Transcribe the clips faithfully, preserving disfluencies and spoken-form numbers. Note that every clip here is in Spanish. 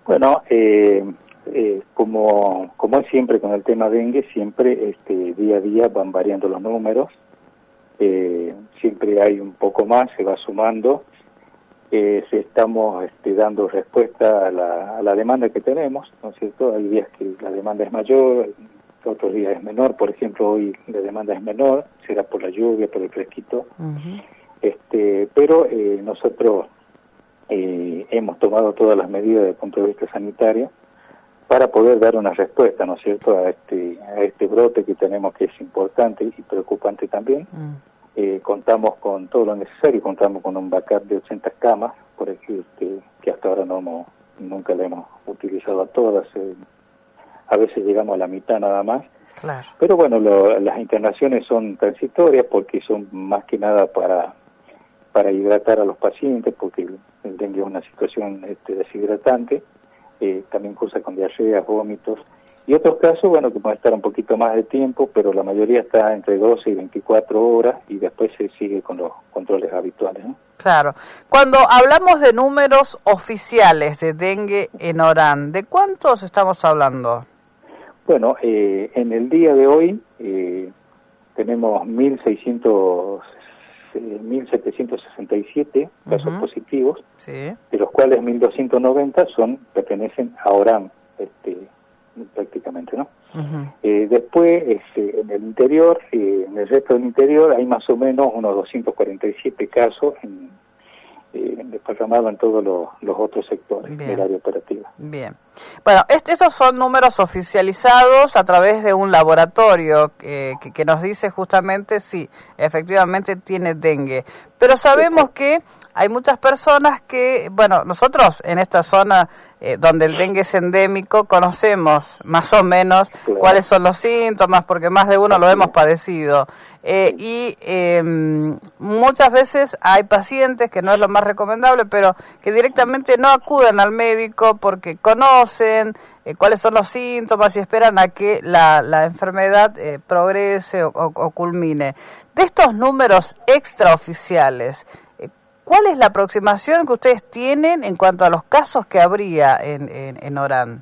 Bueno, eh, eh, como, como es siempre con el tema dengue, siempre este, día a día van variando los números, eh, siempre hay un poco más, se va sumando, eh, se estamos este, dando respuesta a la, a la demanda que tenemos, ¿no es cierto? Hay días que la demanda es mayor, otros días es menor, por ejemplo hoy la demanda es menor, será por la lluvia, por el fresquito, uh-huh. este, pero eh, nosotros eh, hemos tomado todas las medidas desde el punto de vista sanitario para poder dar una respuesta, ¿no es cierto?, a este, a este brote que tenemos, que es importante y preocupante también. Uh-huh. Eh, contamos con todo lo necesario, contamos con un backup de ochenta camas, por ejemplo, que, que hasta ahora no hemos, nunca le hemos utilizado a todas, eh, a veces llegamos a la mitad nada más. Claro. Pero bueno, lo, las internaciones son transitorias porque son más que nada para para hidratar a los pacientes, porque el, el dengue es una situación este, deshidratante, eh, también cursa con diarreas, vómitos, y otros casos, bueno, que pueden estar un poquito más de tiempo, pero la mayoría está entre doce y veinticuatro horas, y después se sigue con los controles habituales, ¿no? Claro. Cuando hablamos de números oficiales de dengue en Orán, ¿de cuántos estamos hablando? Bueno, eh, en el día de hoy eh, tenemos mil seiscientos, mil setecientos sesenta y siete casos uh-huh. positivos, sí. de los cuales mil doscientos noventa son pertenecen a Orán, este, prácticamente, ¿no? Uh-huh. Eh, después, este, en el interior, eh, en el resto del interior, hay más o menos unos doscientos cuarenta y siete casos en, eh, desparramados en todos los, los otros sectores Bien. del área operativa. Bien. Bueno, este, esos son números oficializados a través de un laboratorio que, que, que nos dice justamente si efectivamente tiene dengue. Pero sabemos que hay muchas personas que, bueno, nosotros en esta zona eh, donde el dengue es endémico conocemos más o menos claro. cuáles son los síntomas, porque más de uno lo hemos padecido. Eh, y eh, muchas veces hay pacientes, que no es lo más recomendable, pero que directamente no acuden al médico porque conocen eh, cuáles son los síntomas y esperan a que la, la enfermedad eh, progrese o, o, o culmine. De estos números extraoficiales, eh, ¿cuál es la aproximación que ustedes tienen en cuanto a los casos que habría en, en, en Orán?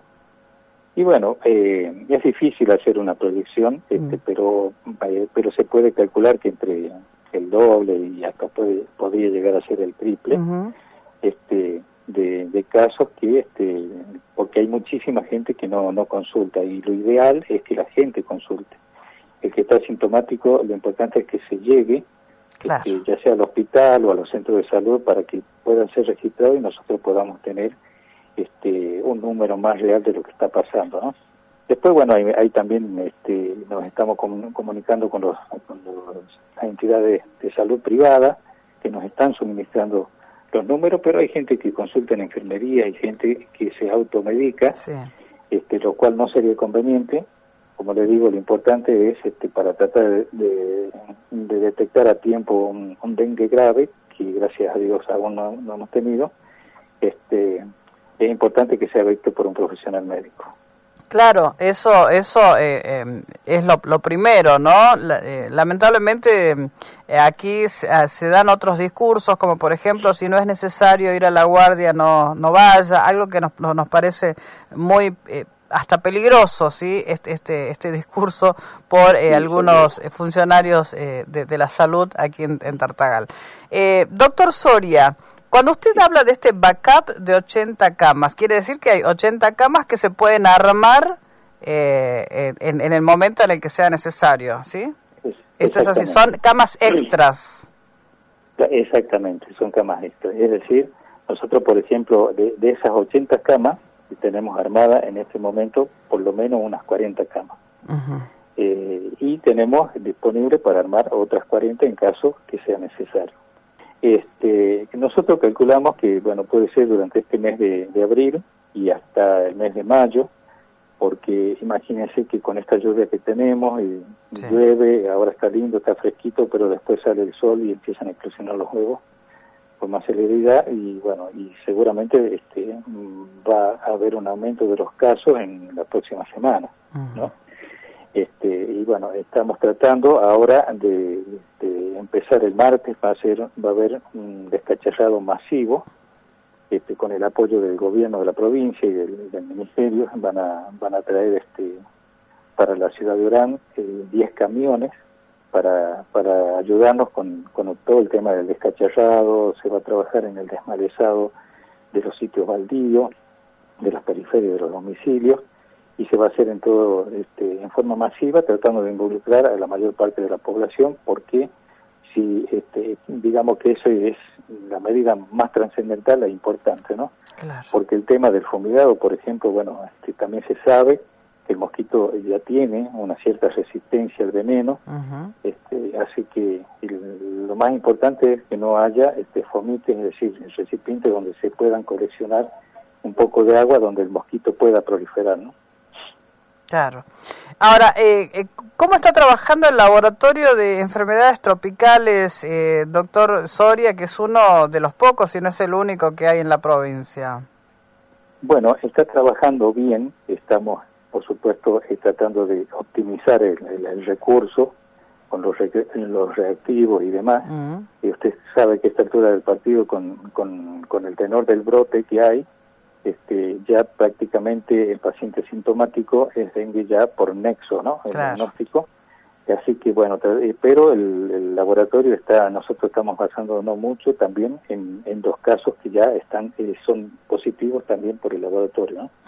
Y bueno, eh, es difícil hacer una proyección, este, mm. pero eh, pero se puede calcular que entre el doble y hasta puede, podría llegar a ser el triple uh-huh. este, de, de casos que, este, porque hay muchísima gente que no, no consulta, y lo ideal es que la gente consulte. El que está asintomático, lo importante es que se llegue, claro. este, ya sea al hospital o a los centros de salud, para que puedan ser registrados y nosotros podamos tener este un número más real de lo que está pasando, ¿no? Después, bueno, hay, hay también, este, nos estamos comun- comunicando con, los, con los, las entidades de salud privada que nos están suministrando los números, pero hay gente que consulta en enfermería, hay gente que se automedica, sí. este, lo cual no sería conveniente. Como le digo, lo importante es este, para tratar de, de, de detectar a tiempo un, un dengue grave, que gracias a Dios aún no, no hemos tenido, este es importante que sea visto por un profesional médico. Claro, eso eso eh, eh, es lo, lo primero, ¿no? La, eh, lamentablemente eh, aquí se, se dan otros discursos, como por ejemplo, si no es necesario ir a la guardia, no no vaya, algo que nos, nos parece muy eh, hasta peligroso, ¿sí? Este este, este discurso por eh, sí, algunos sí. funcionarios eh, de, de la salud aquí en, en Tartagal. Eh, doctor Soria, cuando usted habla de este backup de ochenta camas, quiere decir que hay ochenta camas que se pueden armar eh, en, en el momento en el que sea necesario, ¿sí? Esto es así, son camas extras. Exactamente, son camas extras. Es decir, nosotros, por ejemplo, de, de esas ochenta camas, tenemos armadas en este momento por lo menos unas cuarenta camas. Uh-huh. Eh, y tenemos disponible para armar otras cuarenta en caso que sea necesario. Este, nosotros calculamos que, bueno, puede ser durante este mes de, de abril y hasta el mes de mayo, porque imagínense que con esta lluvia que tenemos, y sí. llueve, ahora está lindo, está fresquito, pero después sale el sol y empiezan a eclosionar los huevos con más celeridad, y bueno, y seguramente este va a haber un aumento de los casos en la próxima semana, uh-huh. ¿no? Este, y bueno, estamos tratando ahora de, de empezar el martes, va a ser, va a haber un descacharrado masivo este, con el apoyo del gobierno de la provincia y del, del ministerio, van a van a traer este para la ciudad de Orán eh, diez camiones para para ayudarnos con, con todo el tema del descacharrado. Se va a trabajar en el desmalezado de los sitios baldíos, de las periferias de los domicilios, y se va a hacer en todo este, en forma masiva, tratando de involucrar a la mayor parte de la población, porque si este, digamos que eso es la medida más trascendental e importante, ¿no? Claro. Porque el tema del fumigado, por ejemplo, bueno, este, también se sabe que el mosquito ya tiene una cierta resistencia al veneno, uh-huh. este, así que el, lo más importante es que no haya este, fomites, es decir, recipientes donde se puedan coleccionar un poco de agua donde el mosquito pueda proliferar, ¿no? Claro. Ahora, eh, ¿cómo está trabajando el laboratorio de enfermedades tropicales, eh, doctor Soria, que es uno de los pocos, y no es el único que hay en la provincia? Bueno, está trabajando bien. Estamos, por supuesto, eh, tratando de optimizar el, el, el recurso con los, re, los reactivos y demás. Uh-huh. Y usted sabe que a esta altura del partido, con, con, con el tenor del brote que hay, Este, ya prácticamente el paciente sintomático es dengue ya por nexo, ¿no? El claro. diagnóstico. Así que bueno, pero el, el laboratorio está, nosotros estamos basándonos mucho también en, en dos casos que ya están, eh, son positivos también por el laboratorio, ¿no?